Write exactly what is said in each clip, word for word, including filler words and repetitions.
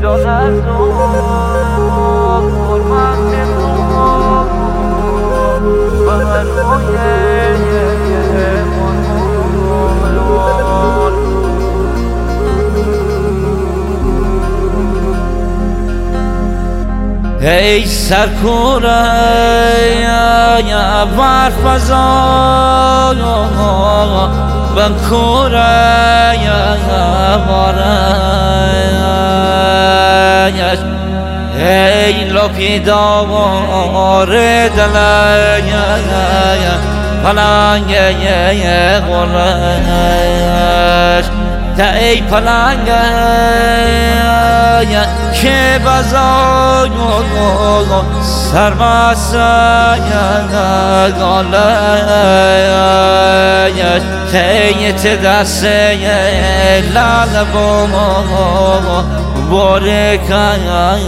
ای سرکوره یا ورفزا بن کوره یا وارش ای لپیدار دل پلنگ غرش تا ای پلنگ که بزای سرمسای گالش تیت دسته لال بوم بارکان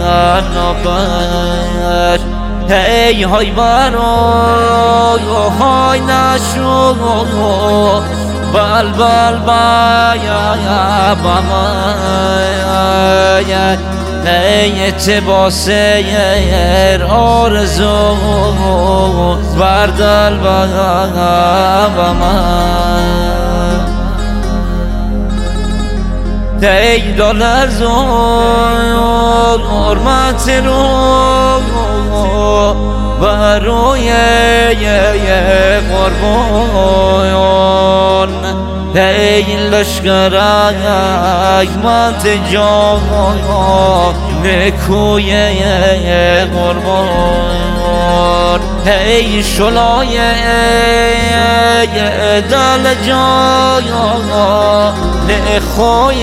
نبش ای های برای های نشو بل بل بایا بمایا نیت باسه آرزو بردل بما ای دلر زور حرمت رو بروی قربان ای لشکر حکمت جان نکوی قربان ای شلای دل جان نخوی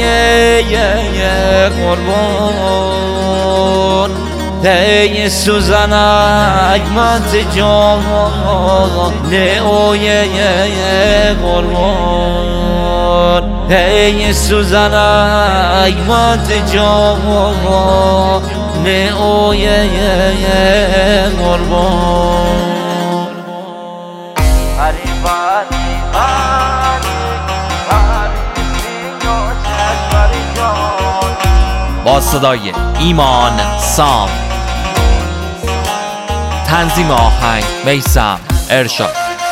قربان ای سوزن حکمت جان نئوی قربان ای سوزن حکمت جان نئوی قربان با صدای ایمان سام، تنظیم آهنگ میثم ارشاد.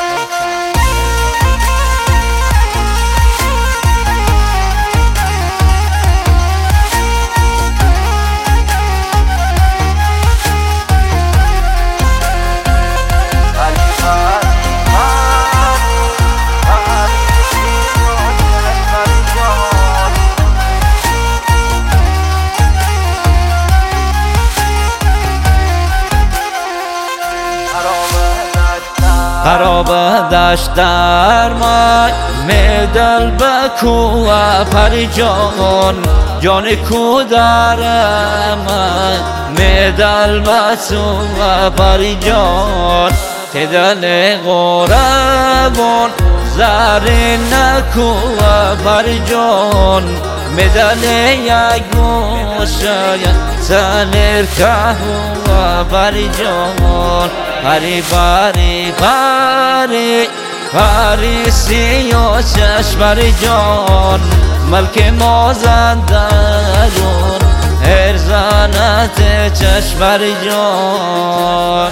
خراب دشت در من میدل بکو پری جان جان کو در من میدل بسو پری جان تدل غربان زرین نکو پری جان میدل یک گوشه سنر که پری جان پری پری پری پری سیاه چشم پری جان ملک مازندران ارزانت چشم پری جان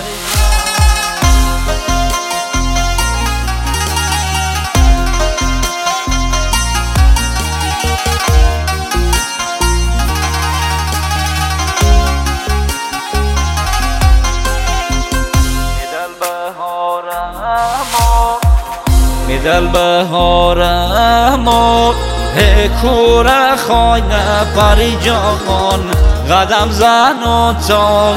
دل بهارم و کور خانه پری جان قدم زن و تا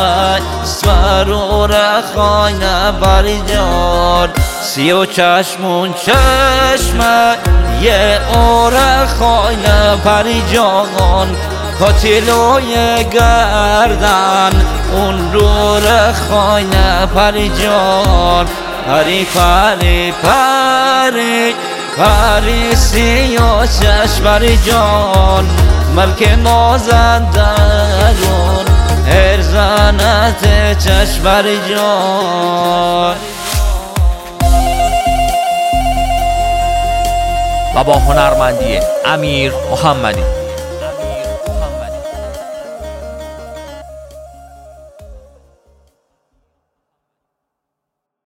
سرور خانه پری جان سی و چشمون چشم یه اور خانه پری جان پاتیلوی گردن اون رور خانه پری جان پری پری پری پری سیاه چشم پری جان ملک مازندران ارزانت چشم پری جان و با هنرمندی امیر محمدی.